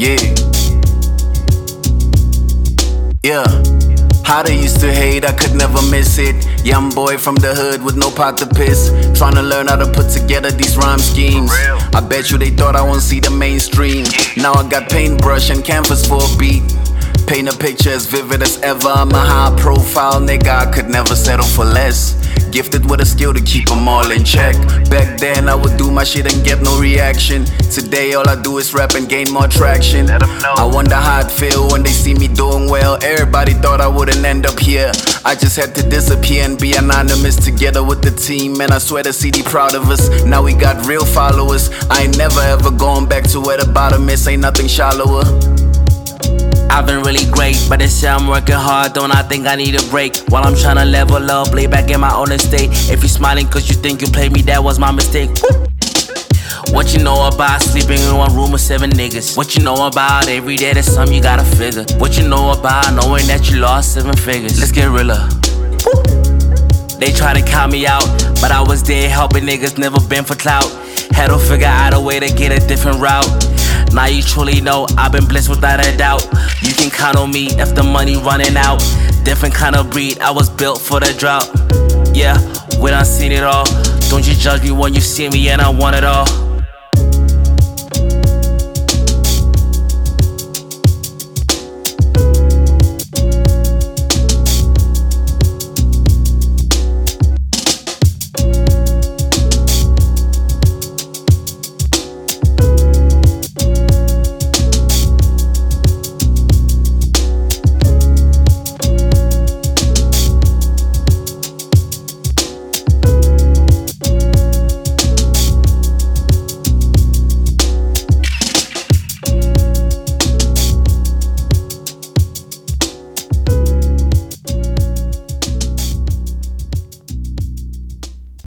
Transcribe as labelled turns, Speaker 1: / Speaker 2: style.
Speaker 1: Yeah. Yeah. How they used to hate, I could never miss it. Young boy from the hood with no pot to piss, trying to learn how to put together these rhyme schemes. I bet you they thought I won't see the mainstream. Now I got paintbrush and canvas for a beat. Paint a picture as vivid as ever. I'm a high profile nigga, I could never settle for less. Gifted with a skill to keep them all in check. Back then I would do my shit and get no reaction. Today all I do is rap and gain more traction. I wonder how it feel when they see me doing well. Everybody thought I wouldn't end up here. I just had to disappear and be anonymous together with the team. And I swear the CD proud of us. Now we got real followers. I ain't never ever going back to where the bottom is. Ain't nothing shallower.
Speaker 2: I've been really great, but they say I'm working hard, don't I think I need a break? While I'm tryna level up, lay back in my own estate. If you're smiling cause you think you played me, that was my mistake. What you know about sleeping in one room with 7 niggas? What you know about every day there's something you gotta figure? What you know about knowing that you lost 7 figures? Let's get realer. They try to count me out, but I was there helping niggas, never been for clout. Had to figure out a way to get a different route. Now you truly know I've been blessed without a doubt. You can count on me if the money running out. Different kind of breed, I was built for the drought. Yeah, we done seen it all. Don't you judge me when you see me and I want it all.